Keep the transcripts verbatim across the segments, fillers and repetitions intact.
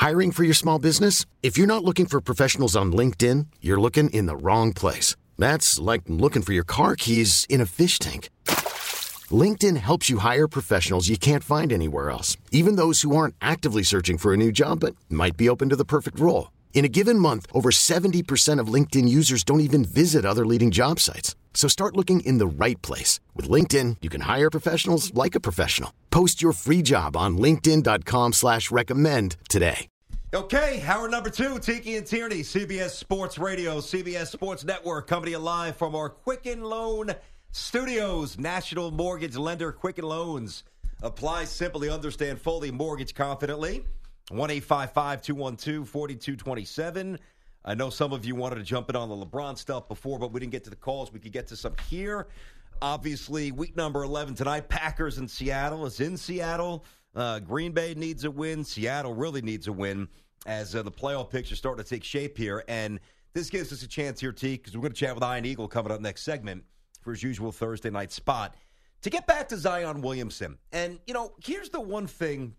Hiring for your small business? If you're not looking for professionals on LinkedIn, you're looking in the wrong place. That's like looking for your car keys in a fish tank. LinkedIn helps you hire professionals you can't find anywhere else, even those who aren't actively searching for a new job but might be open to the perfect role. In a given month, over seventy percent of LinkedIn users don't even visit other leading job sites. So start looking in the right place. With LinkedIn, you can hire professionals like a professional. Post your free job on linkedin.com slash recommend today. Okay, hour number two, Tiki and Tierney, C B S Sports Radio, C B S Sports Network, coming to you live from our Quicken Loan Studios. National Mortgage Lender, Quicken Loans. Apply simply, understand fully, mortgage confidently. one eight five five, two one two, four two two seven. I know some of you wanted to jump in on the LeBron stuff before, but we didn't get to the calls. We could get to some here. Obviously, week number eleven tonight, Packers in Seattle. It's in Seattle. Uh, Green Bay needs a win. Seattle really needs a win as uh, the playoff picture is starting to take shape here. And this gives us a chance here, T, because we're going to chat with Ian Eagle coming up next segment for his usual Thursday night spot. To get back to Zion Williamson. And, you know, here's the one thing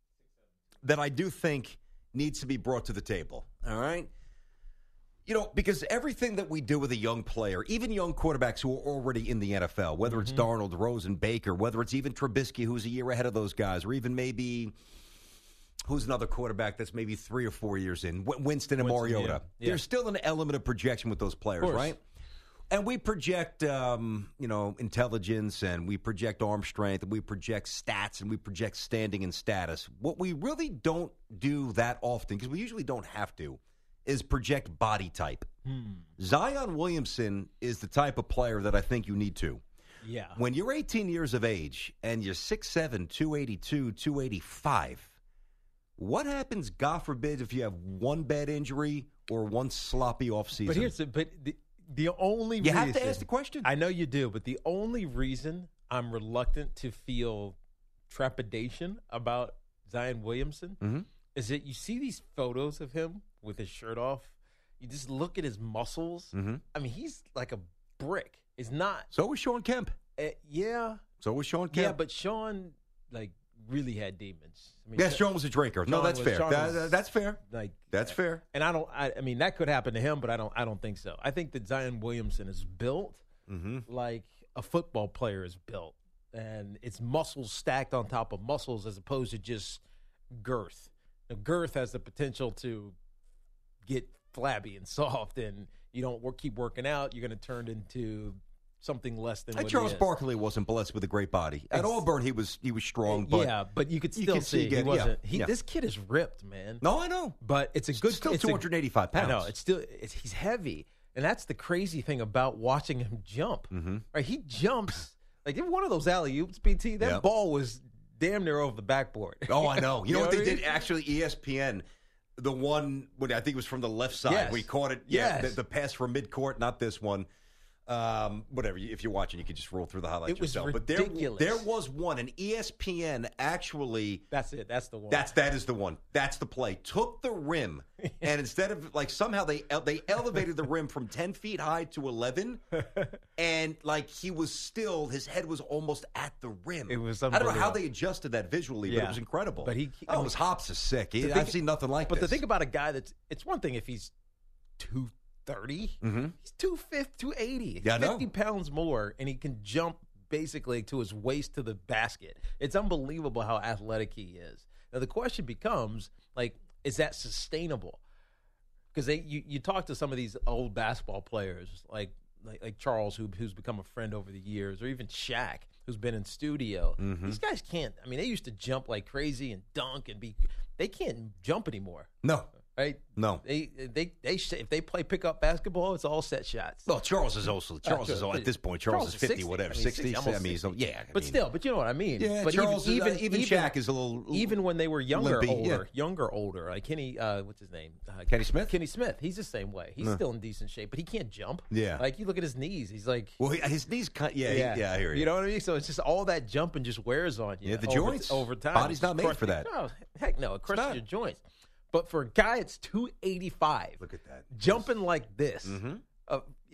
that I do think needs to be brought to the table, all right? You know, because everything that we do with a young player, even young quarterbacks who are already in the N F L, whether it's mm-hmm. Darnold, Rosen, Baker, whether it's even Trubisky, who's a year ahead of those guys, or even maybe who's another quarterback that's maybe three or four years in, Winston and Winston, Mariota. Yeah. Yeah. There's still an element of projection with those players, right? And we project, um, you know, intelligence, and we project arm strength, and we project stats, and we project standing and status. What we really don't do that often, because we usually don't have to, is project body type. Hmm. Zion Williamson is the type of player that I think you need to. Yeah. When you're eighteen years of age and you're six seven, two eighty-two, two eighty-five, what happens, God forbid, if you have one bad injury or one sloppy offseason? But here's the, but the, the only you reason. have to ask the question. I know you do, but the only reason I'm reluctant to feel trepidation about Zion Williamson mm-hmm. is that you see these photos of him with his shirt off. You just look at his muscles. Mm-hmm. I mean, he's like a brick. It's not. So was Sean Kemp. Uh, yeah. So was Sean Kemp. Yeah, but Sean, like, really had demons. I mean, yeah, Sean was a drinker. Sean no, that's was, fair. That, was, that's fair. Like that's uh, fair. And I don't. I, I mean, that could happen to him, but I don't. I don't think so. I think that Zion Williamson is built mm-hmm. like a football player is built, and it's muscles stacked on top of muscles as opposed to just girth. Now, girth has the potential to get flabby and soft, and you don't work, keep working out, you're going to turn into something less than. And what Charles he is. Barkley wasn't blessed with a great body. At Auburn, he was he was strong, but yeah, but you could still you could see, see he get, wasn't. yeah, he, yeah. This kid is ripped, man. No, I know, but it's a good. Still it's two hundred eighty-five pounds. I know it's still. It's, he's heavy, and that's the crazy thing about watching him jump. Mm-hmm. Right, he jumps like in one of those alley oops. B T, that yeah. ball was damn near over the backboard. Oh, I know. You, you know, know what they I mean? did? Actually, E S P N. The one, I think it was from the left side. Yes. We caught it. Yeah, yes. the, the pass from midcourt, not this one. Um, whatever. If you're watching, you can just roll through the highlights it was yourself. Ridiculous. But there, there was one, and E S P N actually. That's it. That's the one. That's that is the one. That's the play. Took the rim, and instead of like somehow they they elevated the rim from ten feet high to eleven, and like he was still his head was almost at the rim. It was. I don't know how they adjusted that visually, yeah. but it was incredible. But he, oh, I mean, his hops is sick. He, think, I've seen nothing like but this. But the thing about a guy that's it's one thing if he's two. thirty Mm-hmm. He's two fifty, two eighty Yeah, fifty pounds more, and he can jump basically to his waist to the basket. It's unbelievable how athletic he is. Now, the question becomes, like, is that sustainable? Because they you, you talk to some of these old basketball players, like like, like Charles, who, who's become a friend over the years, or even Shaq, who's been in studio. Mm-hmm. These guys can't. I mean, they used to jump like crazy and dunk and be – they can't jump anymore. No. Right? No. They they they if they play pickup basketball, it's all set shots. Well, Charles is also Charles is at this point. Charles, Charles is fifty, sixty, whatever, I mean, sixty. sixty I mean, he's, yeah, I but mean, still, but you know what I mean. Yeah, but Charles even is, uh, even, even Shaq is a little even when they were younger, limpy, older, yeah. younger, older. Like Kenny, uh, what's his name? Uh, Kenny Smith. Kenny Smith. He's the same way. He's uh. still in decent shape, but he can't jump. Yeah. Like you look at his knees. He's like, well, he, his knees. Cut, yeah, yeah, he, yeah. I hear you. You know what I mean? So it's just all that jumping just wears on you. Yeah, the over, joints over time. Body's not made for that. No, heck no. It crushes your joints. But for a guy, it's two eighty-five. Look at that. Jumping like this. Mm-hmm. Uh,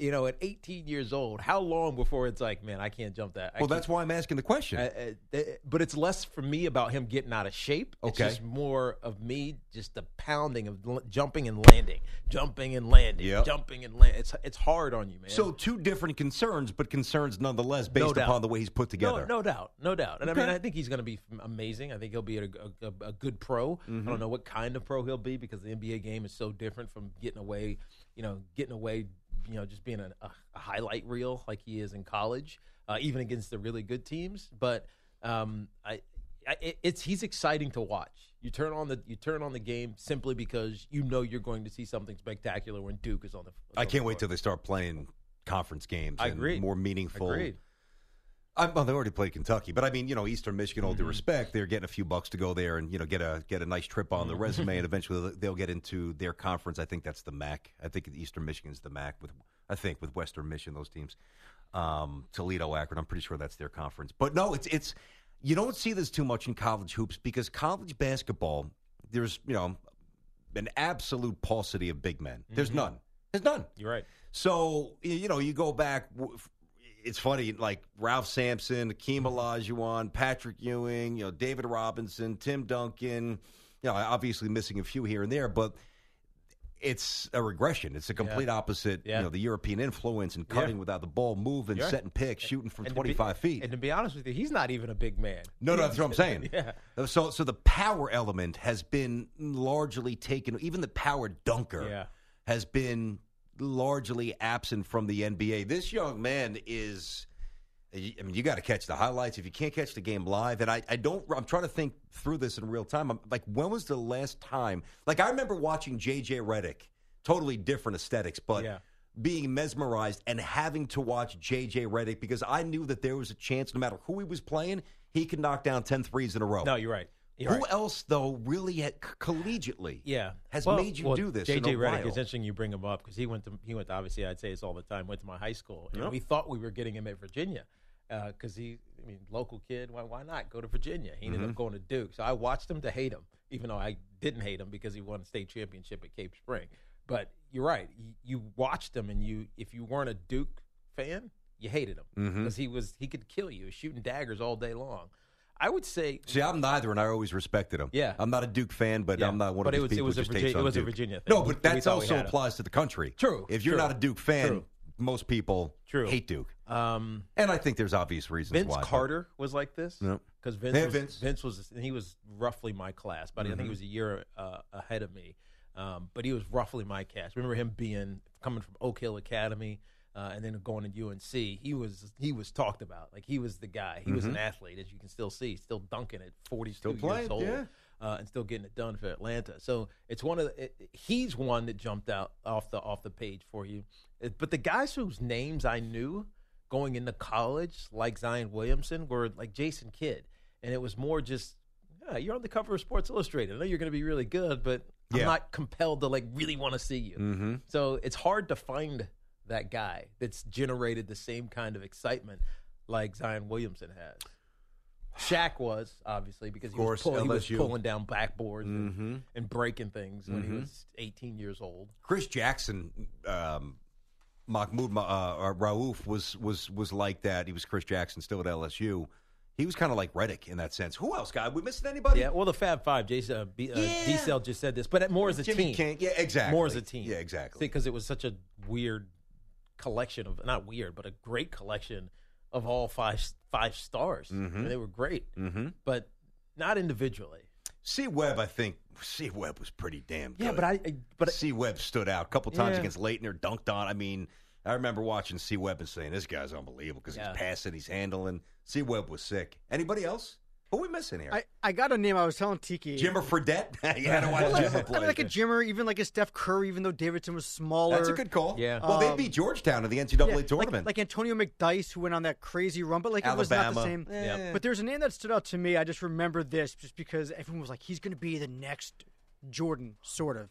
you know, at eighteen years old, how long before it's like, man, I can't jump that? I Well, can't- that's why I'm asking the question. Uh, uh, uh, but it's less for me about him getting out of shape. It's Okay. just more of me just the pounding of l- jumping and landing, jumping and landing, Yep. jumping and landing. It's it's hard on you, man. So two different concerns, but concerns nonetheless based No doubt. upon the way he's put together. No, no doubt, no doubt. And I Okay. mean, I think he's going to be amazing. I think he'll be a, a, a, a good pro. Mm-hmm. I don't know what kind of pro he'll be because the N B A game is so different from getting away, you know, getting away, you know, just being a, a, a highlight reel like he is in college, uh, even against the really good teams. But um, I, I, it- it's he's exciting to watch. You turn on the you turn on the game simply because you know you're going to see something spectacular when Duke is on the. I on the can't wait floor. till they start playing conference games I and agree. more meaningful. Agreed. I, well, they already played Kentucky, but I mean, you know, Eastern Michigan, all due Mm-hmm. respect, they're getting a few bucks to go there and you know get a get a nice trip on the Mm-hmm. resume, and eventually they'll get into their conference. I think that's the M A C. I think Eastern Michigan's the M A C with I think with Western Michigan, those teams, um, Toledo, Akron. I'm pretty sure that's their conference. But no, it's it's you don't see this too much in college hoops because college basketball, there's you know an absolute paucity of big men. There's Mm-hmm. none. There's none. You're right. So, you know, you go back, it's funny, like Ralph Sampson, Akeem Olajuwon, Patrick Ewing, you know, David Robinson, Tim Duncan, you know, obviously missing a few here and there, but it's a regression. It's a complete opposite, Yeah. you know, the European influence and cutting Yeah. without the ball, moving, You're right. setting picks, shooting from And to be- twenty-five feet. And to be honest with you, he's not even a big man. No, no, that's what I'm saying. Yeah. So, so the power element has been largely taken. Even the power dunker Yeah. has been largely absent from the N B A. This young man is. I mean, you got to catch the highlights. If you can't catch the game live, and I, I don't. I'm trying to think through this in real time. I'm like, when was the last time? Like, I remember watching J J Redick. Totally different aesthetics, but. Yeah. Being mesmerized and having to watch J J Redick because I knew that there was a chance, no matter who he was playing, he could knock down ten threes in a row. No, you're right. You're Who right. else, though, really had, collegiately Yeah, has Well- made you well, do this J J in a Redick, while? it's interesting you bring him up because he went to he went to, obviously I'd say this all the time. Went to my high school, and Yep. we thought we were getting him at Virginia because he, I mean, local kid. Why why not go to Virginia? He ended Mm-hmm. up going to Duke, so I watched him to hate him, even though I didn't hate him because he won a state championship at Cape Spring. But you're right. You, you watched him, and you if you weren't a Duke fan, you hated him because Mm-hmm. he was he could kill you, shooting daggers all day long. I would say See, I'm neither, and I always respected him. Yeah. I'm not a Duke fan, but Yeah. I'm not one But of it these was- people it was a who just Virginia- hates it on was a Duke. Virginia thing. No, We- but we that thought we also had him. applies to the country. True, If you're true, not a Duke fan, true. most people True. hate Duke. um, And I think there's obvious reasons Vince why. but- Carter was like this Yep. because Vince, Yeah, was, Vince. Vince was he was roughly my class, but I think he was a year uh, ahead of me. Um, but he was roughly my class. Remember him being coming from Oak Hill Academy uh, and then going to U N C. He was he was talked about like he was the guy. He was an athlete, as you can still see, still dunking at forty-two Still playing, years old. yeah. Uh, and still getting it done for Atlanta. So it's one of the, it, he's one that jumped out off the off the page for you. It- but the guys whose names I knew going into college, like Zion Williamson, were like Jason Kidd, and it was more just, yeah, you're on the cover of Sports Illustrated. I know you're going to be really good, but I'm Yeah. not compelled to like really want to see you. Mm-hmm. So it's hard to find that guy that's generated the same kind of excitement like Zion Williamson has. Shaq was, obviously, because he, Of course, was, pull, he was L S U. pulling down backboards and, Mm-hmm. and breaking things when Mhm. he was eighteen years old. Chris Jackson, um, Mahmoud uh, uh, Raouf was was was like that. He was Chris Jackson, still at L S U. He was kind of like Redick in that sense. Who else, guy? We missing anybody? Yeah, well, the Fab Five, Jason uh, B, uh, Yeah. D-Cell just said this, but more as a Jimmy team. King. Yeah, exactly. More as a team. Yeah, exactly. Because it was such a weird collection of, not weird, but a great collection of all five five stars. Mhm. And they were great, Mm-hmm. but not individually. C. Webb, I think C. Webb was pretty damn good. Yeah, but I, I but C. Webb stood out a couple times Yeah. against Leitner, dunked on. I mean, I remember watching C. Webb and saying, this guy's unbelievable because Yeah. he's passing, he's handling. C. Webb was sick. Anybody else? Who are we missing here? I, I got a name. I was telling Tiki. Jimmer Fredette? You had to watch Well, like, Jimmer I play. mean, like a Jimmer, even like a Steph Curry, even though Davidson was smaller. That's a good call. Yeah. Well, they Um, beat Georgetown in the N C double A Yeah, tournament. Like, like Antonio McDyess, who went on that crazy run, but like it was not the Alabama. same. Yeah. But there's a name that stood out to me. I just remember this just because everyone was like, he's going to be the next Jordan, sort of.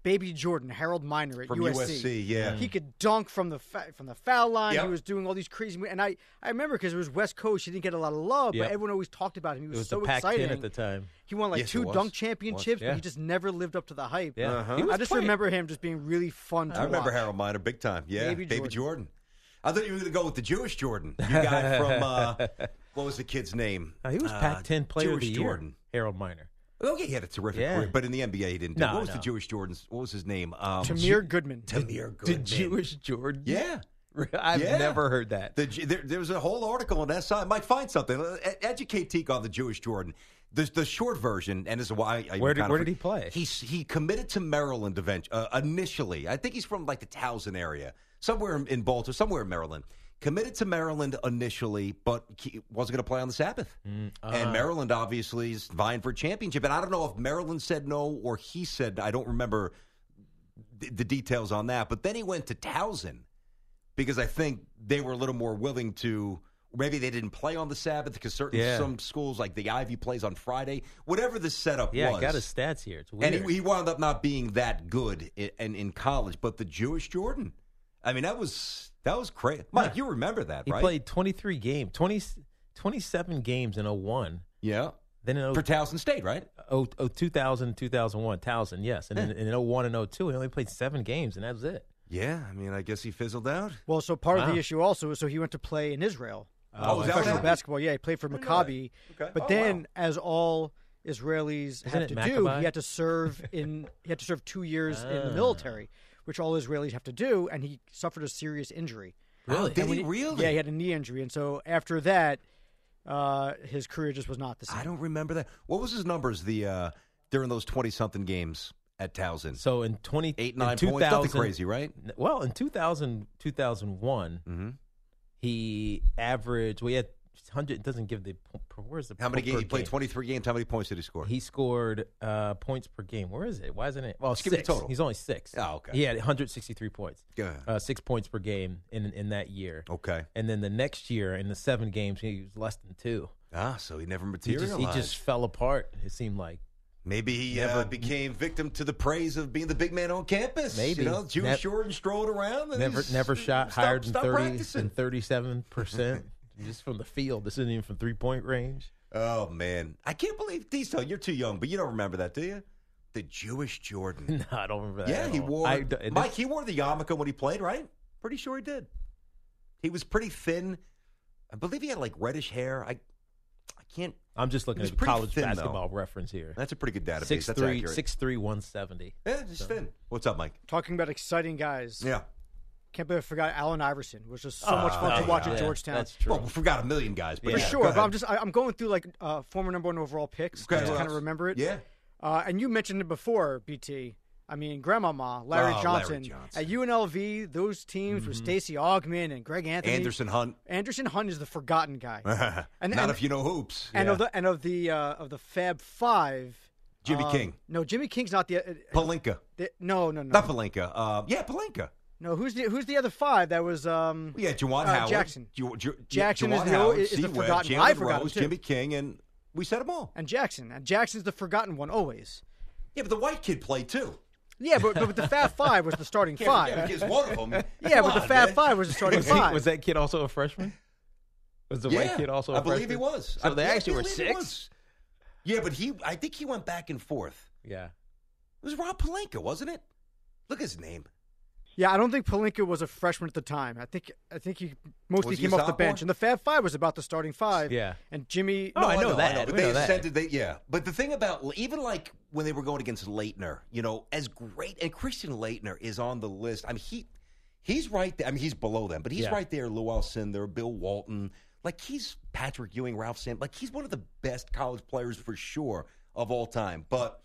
Baby Jordan, Harold Miner at From U S C. U S C, yeah. He could dunk from the fa- from the foul line. Yep. He was doing all these crazy moves. And I, I remember because it was West Coast, he didn't get a lot of love, Yep. but everyone always talked about him. He It was, was so the Pac exciting. ten at the time. He won like Yes, it two was. dunk championships, Yeah. but he just never lived up to the hype. Yeah, Uh-huh. He was I just playing- remember him just being really fun to I remember watch. Harold Miner big time. Yeah, Baby Baby, Jordan. Jordan. I thought you were going to go with the Jewish Jordan. You got from, uh, what was the kid's name? No, he was Uh, Pac ten Player Jewish of the Year. Jordan. Harold Miner. Okay, he had a terrific Yeah. career, but in the N B A he didn't do it. No, What was no. the Jewish Jordan's? What was his name? Um, Tamir Goodman. Tamir The Goodman. Jewish Jordan. Yeah. I've Yeah. never heard that. The, there, there was a whole article on that side. Mike, find something. E- Educate Teak on the Jewish Jordan. The, the short version, and this is why I Where did- kind of- where did he play? He's, he committed to Maryland event, uh, initially. I think he's from like the Towson area, somewhere in, in Baltimore, somewhere in Maryland. Committed to Maryland initially, but he wasn't going to play on the Sabbath. Mm, uh, And Maryland obviously is vying for a championship. And I don't know if Maryland said no or he said, I don't remember the, the details on that. But then he went to Towson because I think they were a little more willing to, maybe they didn't play on the Sabbath because certain Yeah. some schools like the Ivy plays on Friday. Whatever the setup yeah, was. I got his stats here. It's weird. And he, he wound up not being that good in, in, in college. But the Jewish Jordan, I mean, that was that was crazy. Mike, you remember that, He right? played twenty-three games, twenty, twenty-seven games in oh one. Yeah. Then in For Towson State, right? oh, oh, two thousand, two thousand one, Towson, yes. And then in oh one and oh two, he only played seven games, and that was it. Yeah, I mean, I guess he fizzled out. Well, so part of Wow. the issue also is so he went to play in Israel. Oh, is that what professional happened? basketball. Yeah, he played for didn't know Maccabi. that. Okay. But Oh, then, wow. as all Israelis Isn't have it to do, Maccabi? he had to serve in he had to serve two years in the Ah. military, which all Israelis have to do, and he suffered a serious injury. Really? Did And when he really? Yeah, he had a knee injury, and so after that, uh, his career just was not the same. I don't remember that. What was his numbers the uh, during those twenty-something games at Towson? So in twenty, Eight, in nine two points, nothing thousand crazy, right? Well, in two thousand, two thousand one, Mm-hmm. he averaged, well, he had one hundred, it doesn't give the, po- where's the How many po- games? per He played game? twenty-three games. How many points did he score? He scored uh, points per game. Where is it? Why isn't it? Well, Just give me the six. total. He's only six. Oh, okay. He had one hundred sixty-three points. Go ahead. Uh, six points per game in in that year. Okay. And then the next year, in the seven games, he was less than two. Ah, so he never He materialized. just, he just fell apart, it seemed like. Maybe he uh, Never- became victim to the praise of being the big man on campus. Maybe. You know, Jewish Nev- Jordan strolling around. And Never he's- never shot stop- higher than stop thirty practicing. than thirty-seven percent just from the field. This isn't even from three-point range. Oh, man. I can't believe, Diesel, you're too young, but you don't remember that, do you? The Jewish Jordan. No, I don't remember that. Yeah, at he all. wore, I d- it- Mike, he wore the yarmulke when he played, right? Pretty sure he did. He was pretty thin. I believe he had like reddish hair. I I can't, I'm just looking He was at pretty college thin, though. basketball reference here. that's a pretty good database. Six That's three, accurate. six three, one seventy. Yeah, just thin. What's up, Mike? Talking about exciting guys. Yeah. Can't believe I forgot Allen Iverson, which was so much fun Oh, to watch yeah. at Georgetown. That's true. Well, we forgot a million guys, but For yeah, sure, go but I'm ahead. just I, I'm going through like uh, former number one overall picks. Okay, just well, kind of remember it. Yeah. Uh, and you mentioned it before, B T. I mean, Grandmama, Larry, Oh, Larry Johnson. Johnson. At U N L V, those teams with Stacey Augman and Greg Anthony. Anderson Hunt. Anderson Hunt is the forgotten guy. And- Not and- if you know hoops. And Yeah. of the and of the uh, of the Fab Five, Jimmy um, King. No, Jimmy King's not the. Uh, Palinka. the no, no, no. Not Palinka. Uh, yeah, Palinka. No, who's the who's the other five? That was um. Yeah, Juwan Uh, Howard. Jackson. Ju- Ju- Jackson Juwan is the- Howard, is the C. Webb, forgotten- Jalen I forgot him, Rose, too. Jimmy King, and we said them all. And Jackson. And Jackson's the forgotten one always. Yeah, but the white kid played too. Yeah, but, but the Fab Five was the starting Yeah, five. yeah, because one of them. Yeah, but the Fab Five was the starting Was, he, five. was that kid also a freshman? Was the Yeah, white kid also a I believe freshman? he was. So I, they yeah, I actually were believe he six? was. Yeah, but he. I think he went back and forth. Yeah. It was Rob Palinka, wasn't it? Look at his name. Yeah, I don't think Palinka was a freshman at the time. I think I think he mostly Was he came a off the sophomore? bench, and the Fab Five was about the starting five. Yeah. and Jimmy. Oh, I know that. but We they know that. ascended. They, yeah, but the thing about even like when they were going against Leitner, you know, as great and Christian Leitner is on the list. I mean, he he's right there. I mean, he's below them, but he's Yeah. right there. Lou Alcindor, Bill Walton, like he's Patrick Ewing, Ralph Sam. Like he's one of the best college players for sure of all time. But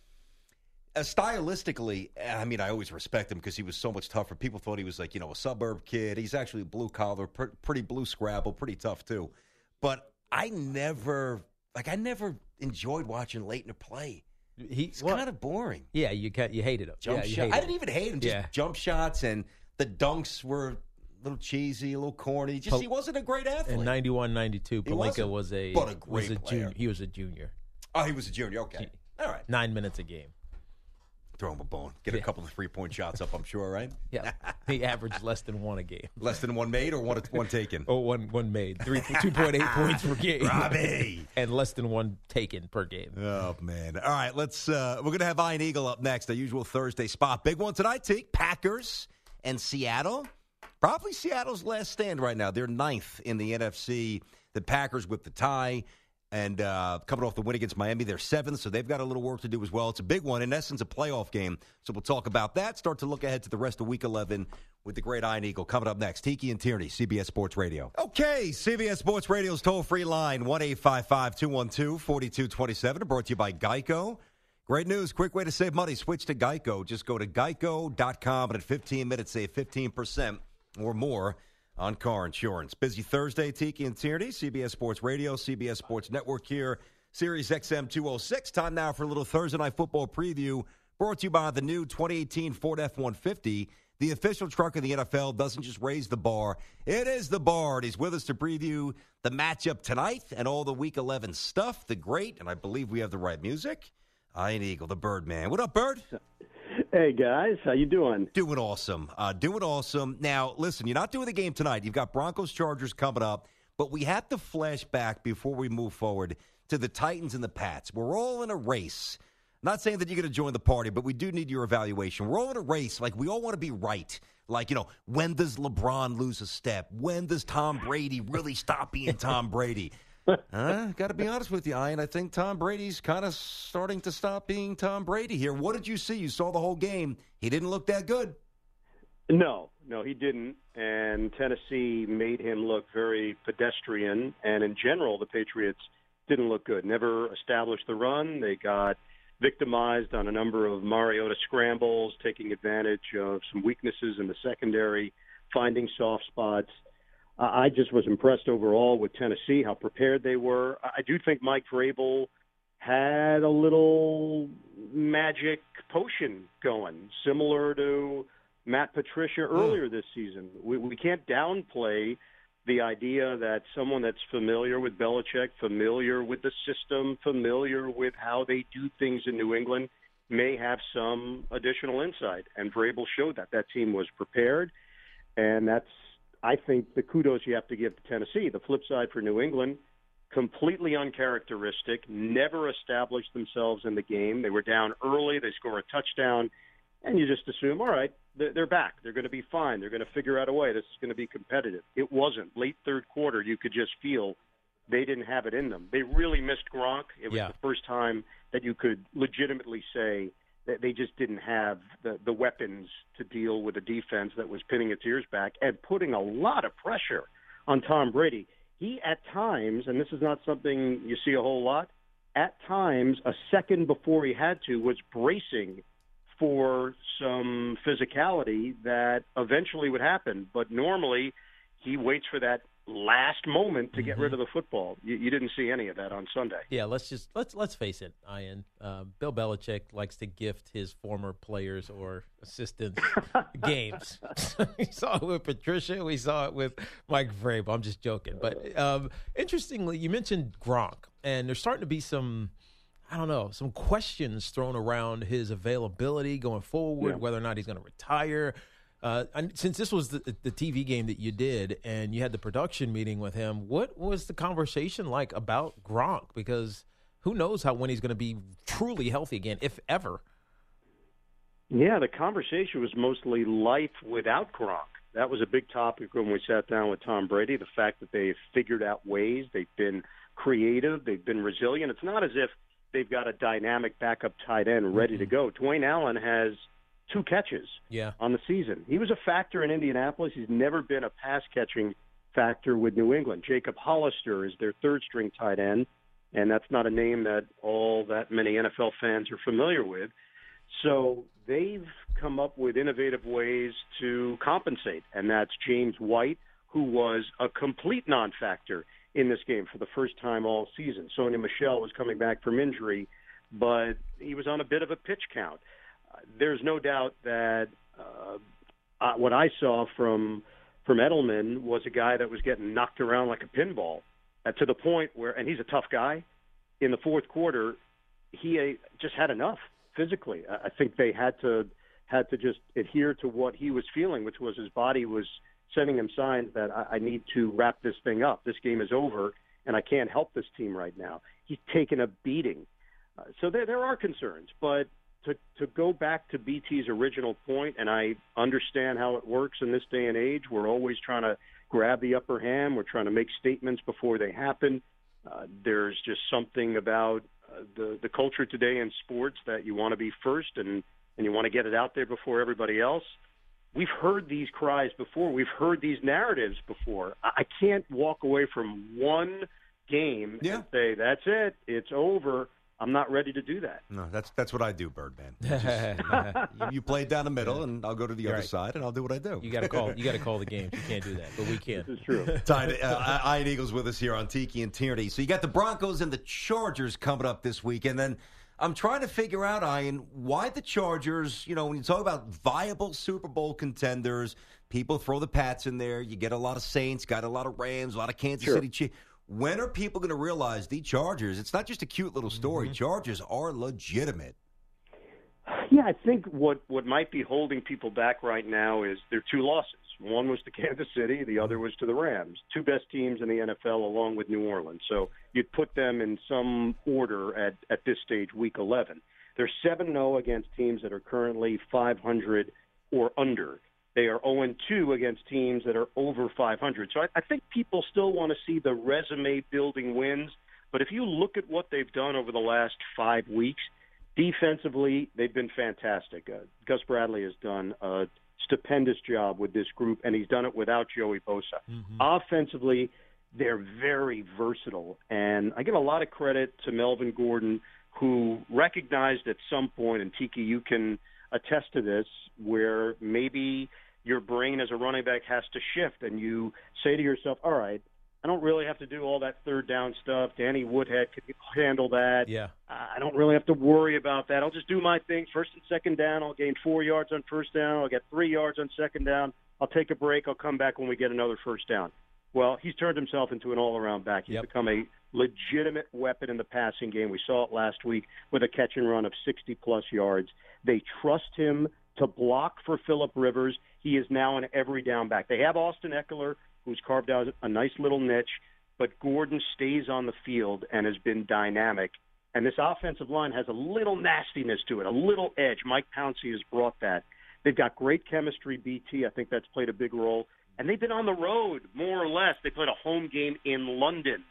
uh, stylistically, I mean, I always respect him because he was so much tougher. People thought he was like, you know, a suburb kid. He's actually blue collar, pr- pretty blue scrabble, pretty tough too. But I never, like, I never enjoyed watching Leitner play. He, It's well, kind of boring. yeah, you ca- you hated him. Jump yeah, you shot. hated I him. didn't even hate him. Just Yeah. jump shots and the dunks were a little cheesy, a little corny. Just Pal- he wasn't a great athlete. In ninety-one ninety-two, He Palinka wasn't, was a, but a great was a player. junior. He was a junior. oh, he was a junior. Okay, all right. Nine minutes a game. Throw him a bone. Get a Yeah. couple of three-point shots up, I'm sure, right? Yeah, he averaged less than one a game. Less than one made or one, one taken? Oh, one one made. Three two point eight points per game. Robbie! And less than one taken per game. Oh, man. All right, let's. Uh, we're going to have Ian Eagle up next, the usual Thursday spot. Big one tonight, Teak. Packers and Seattle. Probably Seattle's last stand right now. They're ninth in the N F C. The Packers with the tie. And uh, coming off the win against Miami, they're seventh, so they've got a little work to do as well. It's a big one, in essence, a playoff game. So we'll talk about that. Start to look ahead to the rest of Week eleven with the great Ian Eagle coming up next. Tiki and Tierney, C B S Sports Radio. Okay, C B S Sports Radio's toll-free line, one eight five five, two one two, four two two seven, brought to you by Geico. Great news, quick way to save money. Switch to Geico. Just go to geico dot com, and in fifteen minutes, save fifteen percent or more on car insurance. Busy Thursday, Tiki and Tierney, C B S Sports Radio, C B S Sports Network here, Sirius X M two oh six. Time now for a little Thursday Night Football preview brought to you by the new twenty eighteen Ford F one fifty. The official truck of the N F L doesn't just raise the bar, it is the bar. And he's with us to preview the matchup tonight and all the Week eleven stuff. The great, and I believe we have the right music, Ian Eagle, the Birdman. What up, Bird? Hey, guys. How you doing? Doing awesome. Uh, doing awesome. Now, listen, you're not doing the game tonight. You've got Broncos-Chargers coming up, but we have to flash back before we move forward to the Titans and the Pats. We're all in a race. Not saying that you're going to join the party, but we do need your evaluation. We're all in a race. Like, we all want to be right. Like, you know, when does LeBron lose a step? When does Tom Brady really stop being Tom Brady? uh, got to be honest with you, Ian. I think Tom Brady's kind of starting to stop being Tom Brady here. What did you see? You saw the whole game. He didn't look that good. No, no, he didn't. And Tennessee made him look very pedestrian. And in general, the Patriots didn't look good. Never established the run. They got victimized on a number of Mariota scrambles, taking advantage of some weaknesses in the secondary, finding soft spots. I just was impressed overall with Tennessee, how prepared they were. I do think Mike Vrabel had a little magic potion going, similar to Matt Patricia earlier this season. We, we can't downplay the idea that someone that's familiar with Belichick, familiar with the system, familiar with how they do things in New England, may have some additional insight. And Vrabel showed that. That team was prepared, and that's, I think, the kudos you have to give to Tennessee. The flip side for New England, completely uncharacteristic, never established themselves in the game. They were down early. They score a touchdown, and you just assume, all right, they're back. They're going to be fine. They're going to figure out a way. This is going to be competitive. It wasn't. Late third quarter, you could just feel they didn't have it in them. They really missed Gronk. It was Yeah. the first time that you could legitimately say that they just didn't have the, the weapons to deal with a defense that was pinning its ears back and putting a lot of pressure on Tom Brady. He, at times, and this is not something you see a whole lot, at times, a second before he had to, was bracing for some physicality that eventually would happen. But normally, he waits for that last moment to get Mm-hmm. rid of the football. You, you didn't see any of that on Sunday. Yeah, let's just let's let's face it, Ian. Uh, Bill Belichick likes to gift his former players or assistants games. We saw it with Patricia. We saw it with Mike Vrabel. I'm just joking, but um, interestingly, you mentioned Gronk, and there's starting to be some, I don't know, some questions thrown around his availability going forward, Yeah. whether or not he's going to retire. Uh, and since this was the, the T V game that you did and you had the production meeting with him, what was the conversation like about Gronk? Because who knows how when he's going to be truly healthy again, if ever. Yeah, the conversation was mostly life without Gronk. That was a big topic when we sat down with Tom Brady, the fact that they've figured out ways, they've been creative, they've been resilient. It's not as if they've got a dynamic backup tight end ready to go. Dwayne Allen has two catches Yeah. on the season. He was a factor in Indianapolis. He's never been a pass-catching factor with New England. Jacob Hollister is their third-string tight end, and that's not a name that all that many N F L fans are familiar with. So they've come up with innovative ways to compensate, and that's James White, who was a complete non-factor in this game for the first time all season. Sony Michel was coming back from injury, but he was on a bit of a pitch count. There's no doubt that uh, uh, what I saw from from Edelman was a guy that was getting knocked around like a pinball, uh, to the point where, and he's a tough guy, in the fourth quarter, he uh, just had enough. physically. I think they had to had to just adhere to what he was feeling, which was his body was sending him signs that I, I need to wrap this thing up. This game is over, and I can't help this team right now. He's taken a beating. Uh, so there, there are concerns. But to, to go back to B T's original point, and I understand how it works in this day and age, we're always trying to grab the upper hand. We're trying to make statements before they happen. Uh, there's just something about uh, the, the culture today in sports that you want to be first and, and you want to get it out there before everybody else. We've heard these cries before. We've heard these narratives before. I can't walk away from one game yeah. and say, that's it, it's over. I'm not ready to do that. No, that's that's what I do, Birdman. Just, you, you play down the middle, and I'll go to the You're other right. side, and I'll do what I do. You got to call. You got to call the games. You can't do that, but we can. This is true. Tied, uh, Ian Eagles with us here on Tiki and Tierney. So you got the Broncos and the Chargers coming up this week, and then I'm trying to figure out, Ian, why the Chargers. You know, when you talk about viable Super Bowl contenders, people throw the Pats in there. You get a lot of Saints, got a lot of Rams, a lot of Kansas Sure. City Chiefs. When are people going to realize the Chargers, it's not just a cute little story. Mm-hmm. Chargers are legitimate. Yeah, I think what, what might be holding people back right now is their two losses. One was to Kansas City, the other was to the Rams. Two best teams in the N F L along with New Orleans. So you'd put them in some order at, at this stage, week eleven. They're seven and oh against teams that are currently five hundred or under. They are oh and two against teams that are over five hundred. So I, I think people still want to see the resume-building wins. But if you look at what they've done over the last five weeks, defensively, they've been fantastic. Uh, Gus Bradley has done a stupendous job with this group, and he's done it without Joey Bosa. Mm-hmm. Offensively, they're very versatile. And I give a lot of credit to Melvin Gordon, who recognized at some point, and Tiki, you can attest to this, where maybe your brain as a running back has to shift and you say to yourself, all right, I don't really have to do all that third down stuff. Danny Woodhead could handle that. Yeah. I don't really have to worry about that. I'll just do my thing. First and second down, I'll gain four yards on first down. I'll get three yards on second down. I'll take a break. I'll come back when we get another first down. Well, he's turned himself into an all-around back. He's Yep. become a legitimate weapon in the passing game. We saw it last week with a catch and run of sixty-plus yards. They trust him to block for Phillip Rivers. He is now an every down back. They have Austin Eckler, who's carved out a nice little niche, but Gordon stays on the field and has been dynamic. And this offensive line has a little nastiness to it, a little edge. Mike Pouncey has brought that. They've got great chemistry, B T. I think that's played a big role. And they've been on the road, more or less. They played a home game in London,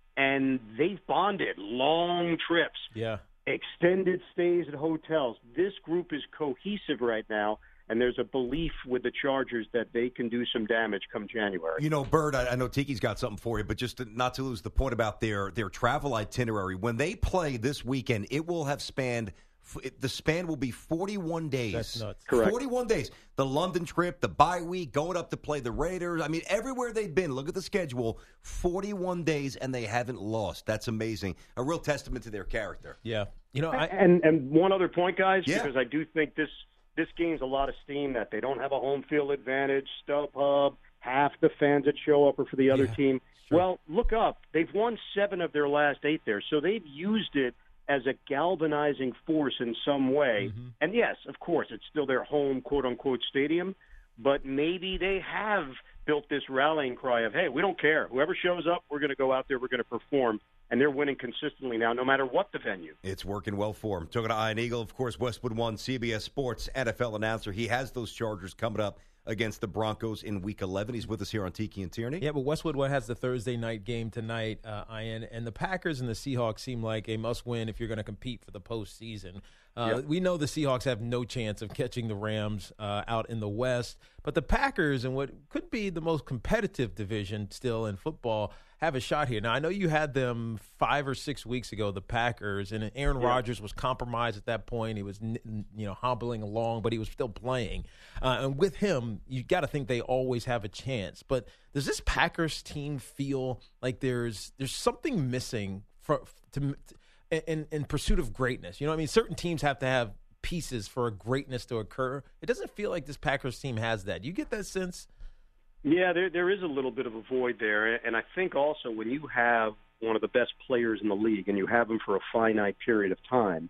and they've bonded long trips. Yeah. Extended stays at hotels. This group is cohesive right now, and there's a belief with the Chargers that they can do some damage come January. You know, Bird, I, I know Tiki's got something for you, but just to, not to lose the point about their, their travel itinerary. When they play this weekend, it will have spanned – the span will be forty-one days. That's nuts. Correct. forty-one days. The London trip, the bye week, going up to play the Raiders. I mean, everywhere they've been, look at the schedule, forty-one days, and they haven't lost. That's amazing. A real testament to their character. Yeah. You know, I, And and one other point, guys, Yeah. because I do think this this gains a lot of steam that they don't have a home field advantage. StubHub, half the fans that show up are for the other Yeah, team. sure. Well, look up. They've won seven of their last eight there, so they've used it as a galvanizing force in some way. Mm-hmm. And yes, of course, it's still their home quote-unquote stadium, but maybe they have built this rallying cry of, hey, we don't care. Whoever shows up, we're going to go out there, we're going to perform. And they're winning consistently now, no matter what the venue. It's working well for him. Talking to Ian Eagle, of course, Westwood One, C B S Sports, N F L announcer. He has those Chargers coming up against the Broncos in Week eleven. He's with us here on Tiki and Tierney. Yeah, but Westwood One has the Thursday night game tonight, uh, Ian, and the Packers and the Seahawks seem like a must-win if you're going to compete for the postseason. Uh, Yep. We know the Seahawks have no chance of catching the Rams uh, out in the West, but the Packers, in what could be the most competitive division still in football, have a shot here. Now, I know you had them five or six weeks ago, the Packers, and Aaron Yeah. Rodgers was compromised at that point. He was, you know, hobbling along, but he was still playing. Uh, and with him, you got to think they always have a chance. But does this Packers team feel like there's there's something missing for to, in in pursuit of greatness? You know what I mean? Certain teams have to have pieces for greatness to occur. It doesn't feel like this Packers team has that. Do you get that sense? Yeah, there there is a little bit of a void there, and I think also when you have one of the best players in the league and you have him for a finite period of time,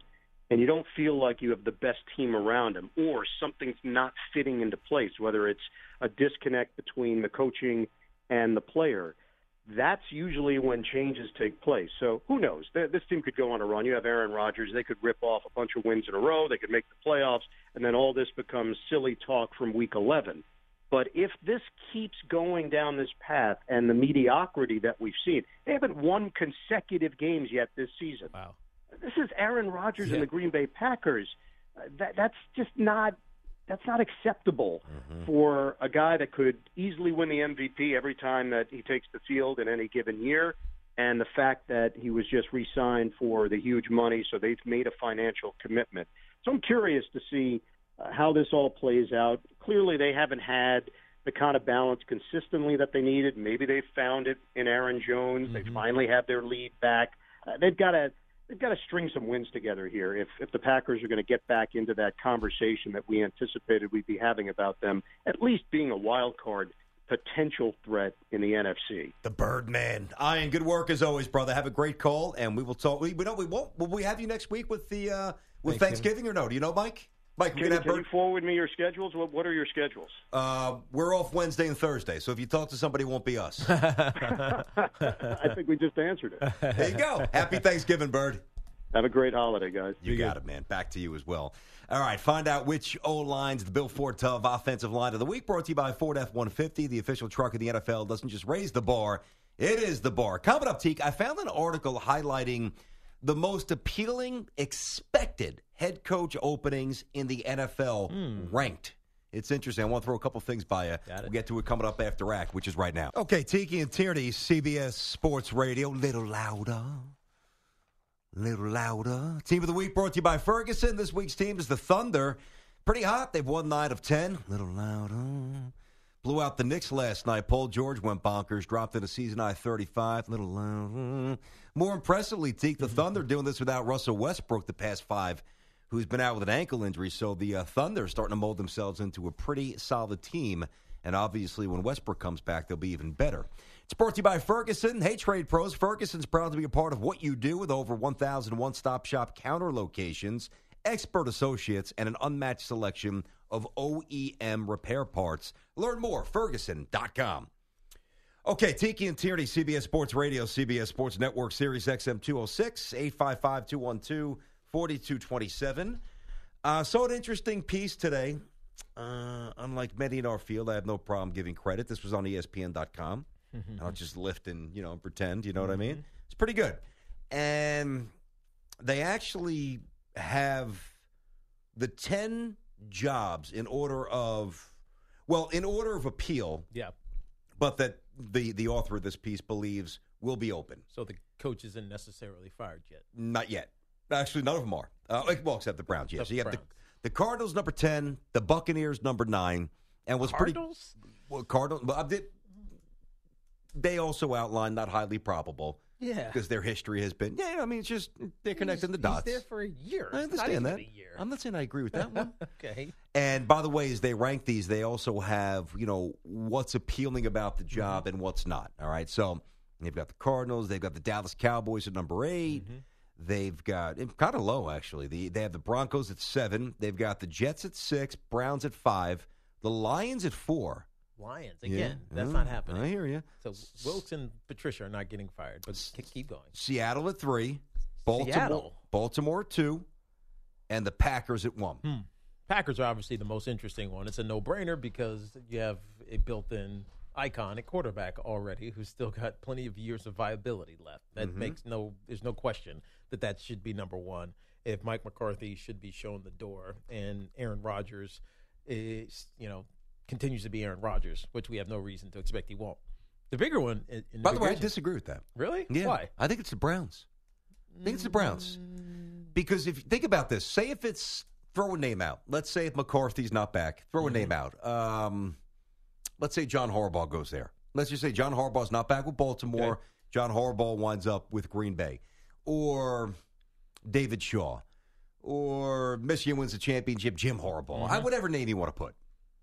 and you don't feel like you have the best team around him, or something's not fitting into place, whether it's a disconnect between the coaching and the player, that's usually when changes take place. So who knows? This team could go on a run. You have Aaron Rodgers. They could rip off a bunch of wins in a row. They could make the playoffs, and then all this becomes silly talk from week eleven. But if this keeps going down this path and the mediocrity that we've seen, they haven't won consecutive games yet this season. Wow. This is Aaron Rodgers yeah. and the Green Bay Packers. Uh, that, that's just not that's not acceptable mm-hmm. for a guy that could easily win the M V P every time that he takes the field in any given year. And the fact that he was just re-signed for the huge money, so they've made a financial commitment. So I'm curious to see uh, how this all plays out. Clearly, they haven't had the kind of balance consistently that they needed. Maybe they found it in Aaron Jones. Mm-hmm. They finally have their lead back. Uh, they've got to they've got to string some wins together here if if the Packers are going to get back into that conversation that we anticipated we'd be having about them, at least being a wild card potential threat in the N F C. The Birdman. Ian, good work as always, brother. Have a great call, and we will talk. We, we don't. We won't. Will we have you next week with the uh, with Thanksgiving. Thanksgiving or no? Do you know, Mike? Mike, we're can, gonna have can Bird- you forward me your schedules? What, what are your schedules? Uh, we're off Wednesday and Thursday, so if you talk to somebody, it won't be us. I think we just answered it. There you go. Happy Thanksgiving, Bird. Have a great holiday, guys. You got it, man. Back to you as well. All right, find out which O-line's the Bill Ford Tov Offensive Line of the Week, brought to you by Ford F one fifty, the official truck of the N F L. Doesn't just raise the bar, it is the bar. Coming up, Teak, I found an article highlighting the most appealing expected head coach openings in the N F L mm. ranked. It's interesting. I want to throw a couple things by you. We'll get to it coming up after Rack, which is right now. Okay, Tiki and Tierney, C B S Sports Radio. Little louder. Little louder. Team of the Week brought to you by Ferguson. This week's team is the Thunder. Pretty hot. They've won nine of ten. Little louder. Blew out the Knicks last night. Paul George went bonkers. Dropped in a season-high thirty-five. Little louder. More impressively, Teak, the Thunder doing this without Russell Westbrook the past five, who's been out with an ankle injury. So the uh, Thunder are starting to mold themselves into a pretty solid team. And obviously, when Westbrook comes back, they'll be even better. It's brought to you by Ferguson. Hey, trade pros, Ferguson's proud to be a part of what you do with over one thousand one-stop shop counter locations, expert associates, and an unmatched selection of O E M repair parts. Learn more, Ferguson dot com. Okay, Tiki and Tierney, C B S Sports Radio, C B S Sports Network, Sirius X M two oh six, eight five five, two one two, four two two seven. Uh, so an interesting piece today. Uh, unlike many in our field, I have no problem giving credit. This was on E S P N dot com. Mm-hmm. I'll just lift and, you know, pretend, you know mm-hmm. what I mean? It's pretty good. And they actually have the ten jobs in order of, well, in order of appeal. Yeah. But that the, the author of this piece believes will be open. So the coach isn't necessarily fired yet? Not yet. Actually, none of them are. Uh, well, except the Browns, yes. Except So you have Browns. the, the Cardinals, number ten, the Buccaneers, number nine. And what's Cardinals? pretty... Well, Cardinals... Well, I did, they also outlined not highly probable. Yeah. Because their history has been... Yeah, I mean, it's just... They're connecting he's, the dots. He's there for a year. I understand not that. even a year. I'm not saying I agree with that one. Okay. And by the way, as they rank these, they also have, you know, what's appealing about the job mm-hmm. and what's not. All right. So they've got the Cardinals. They've got the Dallas Cowboys at number eight. Mm-hmm. They've got, kind of low, actually. The, they have the Broncos at seven. They've got the Jets at six, Browns at five, the Lions at four. Lions, again. Yeah. That's yeah. not happening. I hear you. So Wilkes and Patricia are not getting fired, but keep going. Seattle at three, Baltimore, Seattle. Baltimore at two, and the Packers at one. Hmm. Packers are obviously the most interesting one. It's a no-brainer because you have a built-in icon at quarterback already who's still got plenty of years of viability left. That mm-hmm. makes no – there's no question that that should be number one. If Mike McCarthy should be shown the door and Aaron Rodgers is, you know, continues to be Aaron Rodgers, which we have no reason to expect he won't. The bigger one in, in By the, the way, I division, disagree with that. Really? Yeah. Why? I think it's the Browns. I think it's the Browns. Because if you think about this, say if it's – throw a name out. Let's say if McCarthy's not back, throw a mm-hmm. name out. Um, let's say John Harbaugh goes there. Let's just say John Harbaugh's not back with Baltimore. Okay. John Harbaugh winds up with Green Bay. Or David Shaw. Or Michigan wins the championship, Jim Harbaugh. Mm-hmm. I, whatever name you want to put.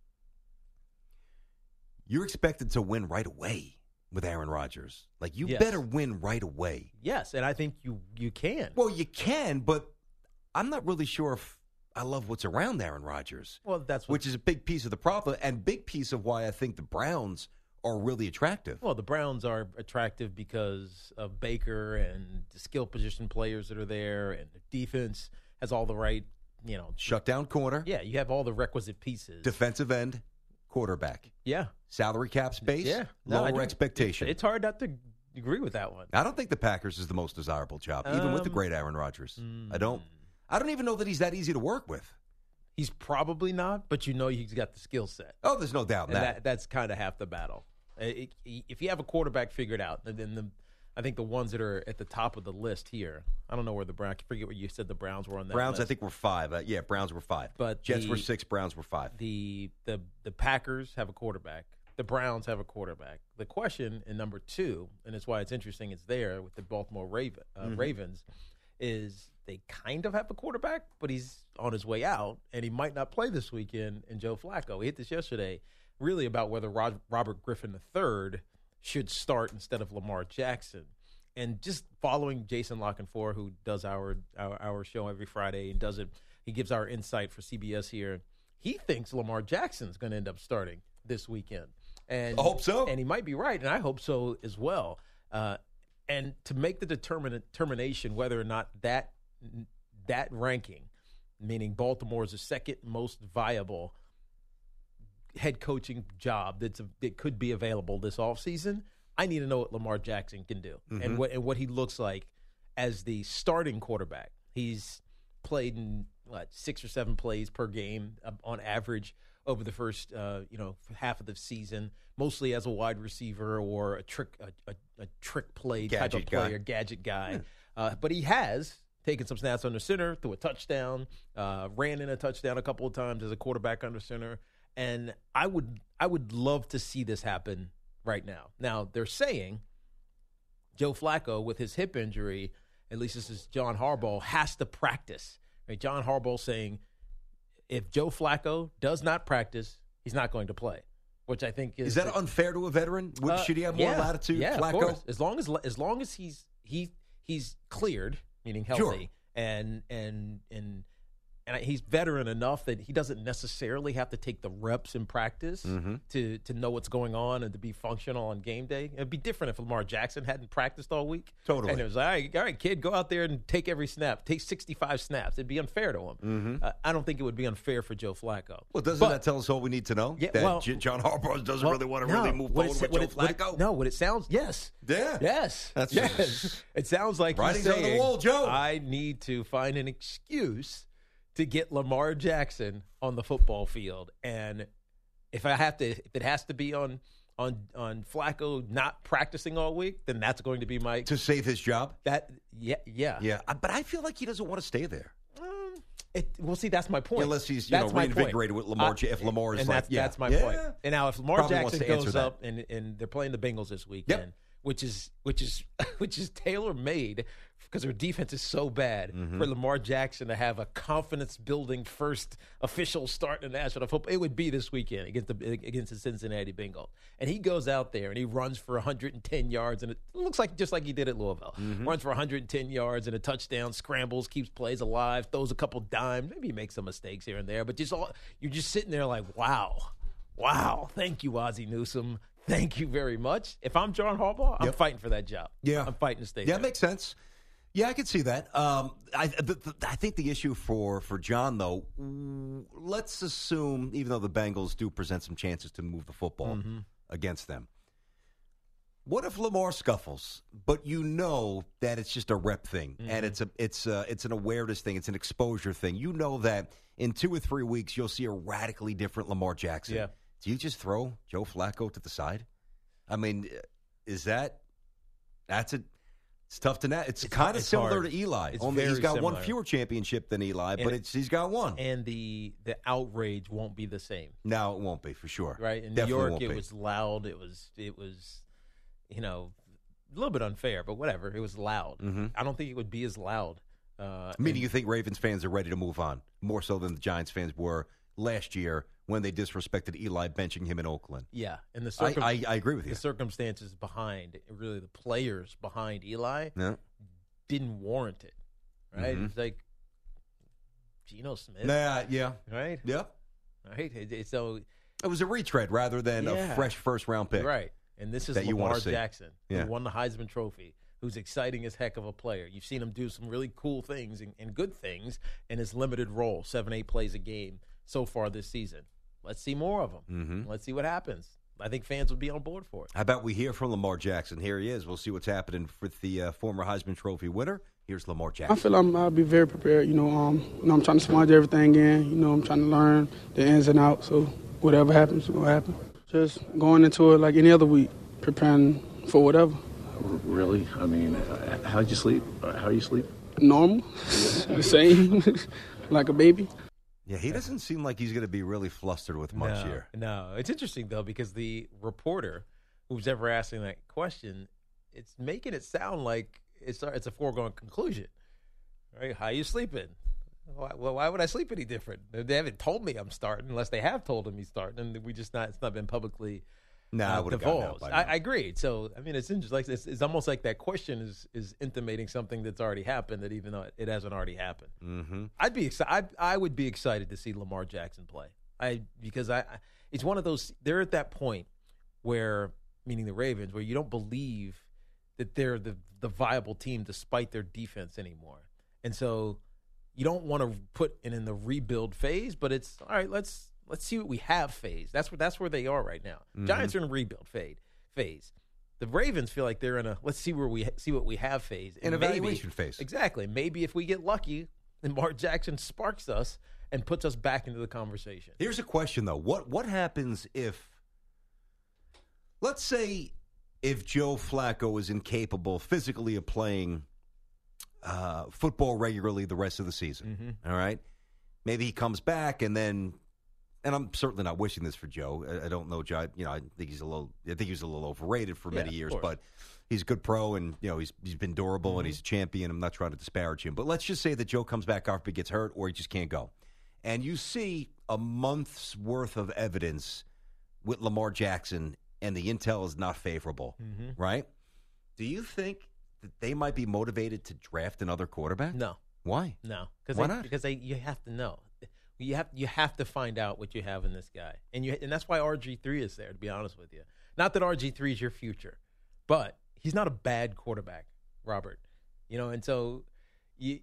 You're expected to win right away with Aaron Rodgers. Like, you yes. better win right away. Yes, and I think you, you can. Well, you can, but I'm not really sure if I love what's around Aaron Rodgers. Well, that's what, which is a big piece of the problem and big piece of why I think the Browns are really attractive. Well, the Browns are attractive because of Baker and the skill position players that are there, and the defense has all the right, you know, shutdown corner. Yeah, you have all the requisite pieces. Defensive end, quarterback. Yeah, salary cap space. Yeah, no, lower expectation. It's hard not to agree with that one. I don't think the Packers is the most desirable job, even um, with the great Aaron Rodgers. Mm, I don't. I don't even know that he's that easy to work with. He's probably not, but you know he's got the skill set. Oh, there's no doubt in that. that. That's kind of half the battle. It, it, if you have a quarterback figured out, then the, I think the ones that are at the top of the list here, I don't know where the Browns, I forget what you said the Browns were on that Browns, list. I think, were five. Uh, yeah, Browns were five. But Jets the, were six, Browns were five. The, the, the Packers have a quarterback. The Browns have a quarterback. The question in number two, and it's why it's interesting it's there with the Baltimore Raven, uh, mm-hmm. Ravens, is they kind of have a quarterback, but he's on his way out, and he might not play this weekend in Joe Flacco. He hit this yesterday, really about whether Rod, Robert Griffin the third should start instead of Lamar Jackson. And just following Jason Lockenfor, who does our, our our show every Friday and does it, he gives our insight for C B S here. He thinks Lamar Jackson's going to end up starting this weekend. And I hope so. And he might be right, and I hope so as well. Uh, and to make the determin- determination whether or not that that ranking, meaning Baltimore is the second most viable head coaching job that's a, that could be available this offseason, I need to know what Lamar Jackson can do mm-hmm. and what and what he looks like as the starting quarterback. He's played in what six or seven plays per game uh, on average over the first uh, you know half of the season, mostly as a wide receiver or a trick a, a, a trick play gadget type of player, guy. gadget guy. Yeah. Uh, but he has taken some snaps under center, threw a touchdown, uh, ran in a touchdown a couple of times as a quarterback under center. And I would I would love to see this happen right now. Now, they're saying Joe Flacco, with his hip injury, at least this is John Harbaugh, has to practice. Right? John Harbaugh saying if Joe Flacco does not practice, he's not going to play, which I think is... Is that unfair to a veteran? Would, uh, should he have more yeah, latitude, yeah, Flacco? Of course. As long as, as long as he's he he's cleared, meaning healthy, sure. and and and and he's veteran enough that he doesn't necessarily have to take the reps in practice mm-hmm. to to know what's going on and to be functional on game day. It'd be different if Lamar Jackson hadn't practiced all week. Totally. And it was like, all right, all right, kid, go out there and take every snap. Take sixty-five snaps. It'd be unfair to him. Mm-hmm. Uh, I don't think it would be unfair for Joe Flacco. Well, doesn't but, that tell us all we need to know? Yeah, that well, J- John Harbaugh doesn't well, really want to no, really move forward with it, Joe it, Flacco? It, no, what it sounds, yes. Yeah. Yes. That's yes. Just, it sounds like writing's he's saying, on the wall, Joe. I need to find an excuse to get Lamar Jackson on the football field. And if I have to, if it has to be on on on Flacco not practicing all week, then that's going to be my to save his job. That yeah yeah yeah. But I feel like he doesn't want to stay there. Um, it, well, see, that's my point. Unless he's you that's know reinvigorated with Lamar. Uh, if Lamar is and like, that's yeah. that's my yeah. point. And now if Lamar Probably Jackson goes that. up and and they're playing the Bengals this weekend, yep. which is which is which is tailor made because their defense is so bad mm-hmm. for Lamar Jackson to have a confidence-building first official start in the National Football. It would be this weekend against the against the Cincinnati Bengals, and he goes out there and he runs for one hundred ten yards, and it looks like just like he did at Louisville. Mm-hmm. Runs for one hundred ten yards and a touchdown, scrambles, keeps plays alive, throws a couple dimes, maybe he makes some mistakes here and there, but just all you're just sitting there like, wow, wow, thank you, Ozzie Newsome. Thank you very much. If I'm John Harbaugh, I'm yep. fighting for that job. Yeah. I'm fighting to stay yeah, there. Yeah, makes sense. Yeah, I can see that. Um, I, the, the, I think the issue for, for John, though, let's assume, even though the Bengals do present some chances to move the football mm-hmm. against them, what if Lamar scuffles, but you know that it's just a rep thing, mm-hmm. and it's a it's a, it's an awareness thing, it's an exposure thing. You know that in two or three weeks you'll see a radically different Lamar Jackson. Yeah. Do you just throw Joe Flacco to the side? I mean, is that that's a It's tough to net. It's, it's kind of similar hard. to Eli. It's Only he's got similar. one fewer championship than Eli, and but it's he's got one. And the the outrage won't be the same. No, it won't be for sure. Right in Definitely New York, won't it be. was loud. It was it was, you know, a little bit unfair, but whatever. It was loud. Mm-hmm. I don't think it would be as loud. Uh, Meaning, and, you think Ravens fans are ready to move on more so than the Giants fans were last year when they disrespected Eli benching him in Oakland. Yeah, and the I, circum- I, I agree with you. The circumstances behind, really, the players behind Eli yeah. didn't warrant it. Right? Mm-hmm. It's like Geno Smith. Nah, yeah. Right? Yep. Right? It, it, so It was a retread rather than Yeah. a fresh first-round pick. Right. And this is that you wanna Lamar see. Jackson, Yeah. who won the Heisman Trophy, who's exciting as heck of a player. You've seen him do some really cool things and, and good things in his limited role, seven, eight plays a game so far this season. Let's see more of him. Mm-hmm. Let's see what happens. I think fans would be on board for it. How about we hear from Lamar Jackson? Here he is. We'll see what's happening with the uh, former Heisman Trophy winner. Here's Lamar Jackson. I feel I'm, I'll be very prepared. You know, um, you know, I'm trying to sponge everything in. You know, I'm trying to learn the ins and outs. So whatever happens, will happen. Just going into it like any other week, preparing for whatever. Really? I mean, how'd you sleep? How you sleep? Normal, the same, like a baby. Yeah, he doesn't seem like he's going to be really flustered with much no, here. No, it's interesting though because the reporter who's ever asking that question, it's making it sound like it's it's a foregone conclusion, right? How you sleeping? Why, well, why would I sleep any different? They haven't told me I'm starting, unless they have told him he's starting, and we just not it's not been publicly. No, I Uh, would have gotten out divulged. by I, now. I agreed. So I mean, it's interesting. Like it's, it's almost like that question is is intimating something that's already happened, that even though it, it hasn't already happened. Mm-hmm. I'd be excited. I, I would be excited to see Lamar Jackson play. I because I, I it's one of those. They're at that point where, meaning the Ravens, where you don't believe that they're the the viable team despite their defense anymore, and so you don't want to put it in the rebuild phase. But it's all right. Let's. Let's see what we have phase. That's where that's where they are right now. Mm-hmm. Giants are in a rebuild phase. Phase. The Ravens feel like they're in a let's see where we see what we have phase. An And maybe- evaluation phase. Exactly. Maybe if we get lucky, then Mark Jackson sparks us and puts us back into the conversation. Here's a question, though. What what happens if, let's say, if Joe Flacco is incapable physically of playing uh, football regularly the rest of the season? Mm-hmm. All right? Maybe he comes back and then, and I'm certainly not wishing this for Joe. I, I don't know Joe. You know, I think he's a little. I think he was a little overrated for Yeah, many of years, course. but he's a good pro, and you know he's he's been durable Mm-hmm. and he's a champion. I'm not trying to disparage him, but let's just say that Joe comes back after he gets hurt, or he just can't go, and you see a month's worth of evidence with Lamar Jackson, and the intel is not favorable, Mm-hmm. right? Do you think that they might be motivated to draft another quarterback? No, Why? no, because Why not? Because they, you have to know. You have you have to find out what you have in this guy, and you and that's why R G three is there. To be honest with you, not that R G three is your future, but he's not a bad quarterback, Robert. You know, and so you,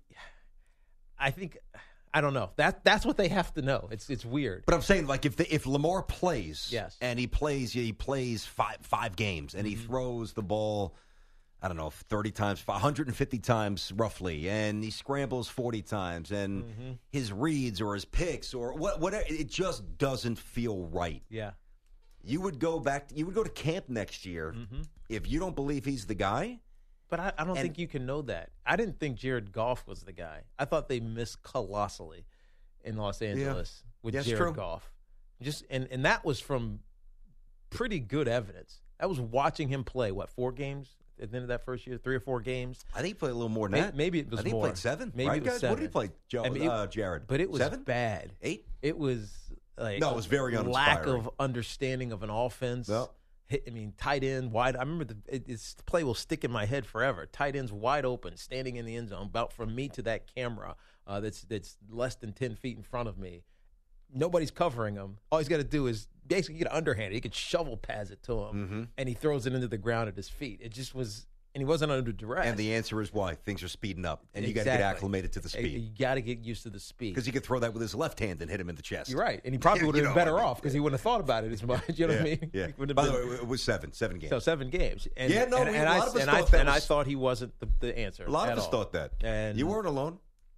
I think, I don't know. That that's what they have to know. It's it's weird. But I'm saying, like, if the, if Lamar plays, Yes. and he plays, he plays five five games, and he Mm-hmm. throws the ball, I don't know, thirty times, one hundred fifty times roughly, and he scrambles forty times, and Mm-hmm. his reads or his picks or what, whatever, it just doesn't feel right. Yeah. You would go back, you would go to camp next year Mm-hmm. if you don't believe he's the guy. But I, I don't And- think you can know that. I didn't think Jared Goff was the guy. I thought they missed colossally in Los Angeles with That's Jared true. Goff. Just and, and that was from pretty good evidence. That was watching him play, what, four games at the end of that first year? Three or four games? I think he played a little more than May- that. maybe it was I think more. he played seven. Maybe right, it was guys? What did he seven. play, Joe, I mean, it- uh, Jared? But it was seven? bad. Eight? It was like No, it was very lack uninspiring. of understanding of an offense. Yep. Hit, I mean, tight end wide. I remember the it, it's, the play will stick in my head forever. Tight ends wide open, standing in the end zone, about from me to that camera uh, that's that's less than ten feet in front of me. Nobody's covering him. All he's got to do is basically get an underhand. He could shovel pass it to him, Mm-hmm. and he throws it into the ground at his feet. It just was, and he wasn't under duress. And the answer is why? Things are speeding up, and you got to Exactly. get acclimated to the speed. You got to get used to the speed. Because he could throw that with his left hand and hit him in the chest. You're right, and he probably You would have know been better what I mean? off because he wouldn't have thought about it as much. You know yeah, what I mean? Yeah. He wouldn't By have the been- way, it was seven, seven games. So seven games. And, Yeah, no, and, we- and a I, lot of us and I, thought that and I was- thought he wasn't the, the answer. a lot at of us all. thought that. And you weren't alone.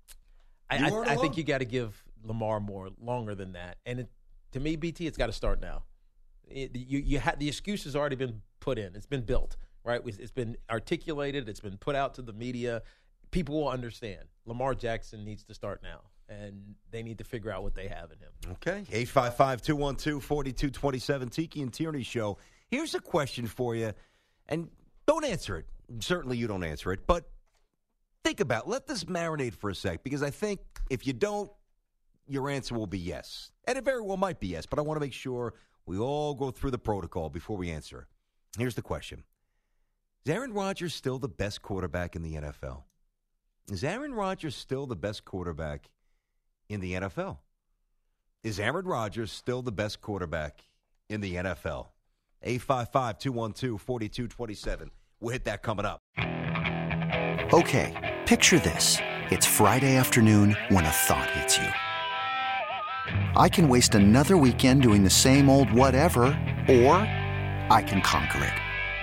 I, you I, weren't I alone. think you got to give Lamar more longer than that. And it, to me, B T, it's got to start now. It, you you had the excuse has already been put in. It's been built, right? It's been articulated. It's been put out to the media. People will understand. Lamar Jackson needs to start now, and they need to figure out what they have in him. Okay. eight five five, two one two, four two two seven, Tiki and Tierney Show. Here's a question for you, and don't answer it. Certainly you don't answer it, but think about it. Let this marinate for a sec, because I think if you don't, your answer will be yes. And it very well might be yes, but I want to make sure we all go through the protocol before we answer. Here's the question. Is Aaron Rodgers still the best quarterback in the N F L? Is Aaron Rodgers still the best quarterback in the N F L? Is Aaron Rodgers still the best quarterback in the N F L? eight five five, two one two, four two two seven. We'll hit that coming up. Okay, picture this. It's Friday afternoon when a thought hits you. I can waste another weekend doing the same old whatever, or I can conquer it.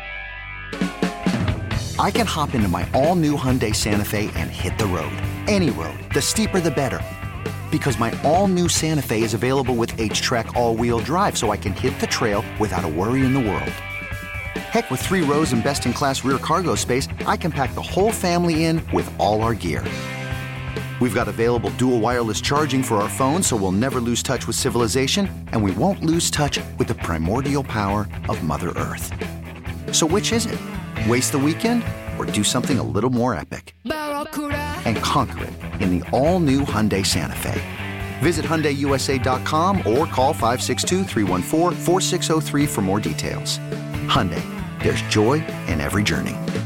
I can hop into my all-new Hyundai Santa Fe and hit the road. Any road. The steeper, the better. Because my all-new Santa Fe is available with H-Track all-wheel drive, so I can hit the trail without a worry in the world. Heck, with three rows and best-in-class rear cargo space, I can pack the whole family in with all our gear. We've got available dual wireless charging for our phones, so we'll never lose touch with civilization, and we won't lose touch with the primordial power of Mother Earth. So which is it? Waste the weekend or do something a little more epic? And conquer it in the all-new Hyundai Santa Fe. Visit Hyundai U S A dot com or call five six two, three one four, four six zero three for more details. Hyundai, there's joy in every journey.